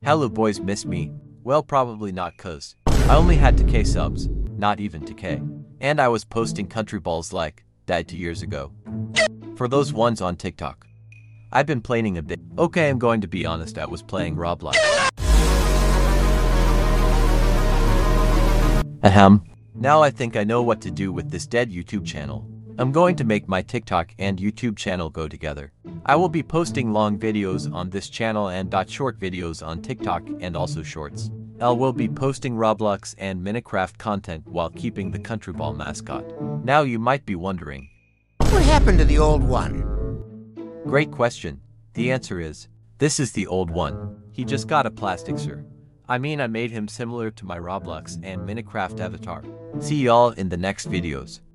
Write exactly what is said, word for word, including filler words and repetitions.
Hello boys, miss me? Well, probably not, cause I only had two K subs, not even two K. And I was posting country balls like that two years ago. For those ones on TikTok. I've been playing a bit. Okay, I'm going to be honest, I was playing Roblox. Ahem. Now I think I know what to do with this dead YouTube channel. I'm going to make my TikTok and YouTube channel go together. I will be posting long videos on this channel and short videos on TikTok and also shorts. I will be posting Roblox and Minecraft content while keeping the Country Ball mascot. Now you might be wondering, what happened to the old one? Great question. The answer is, this is the old one. He just got a plastic sir. I mean, I made him similar to my Roblox and Minecraft avatar. See y'all in the next videos.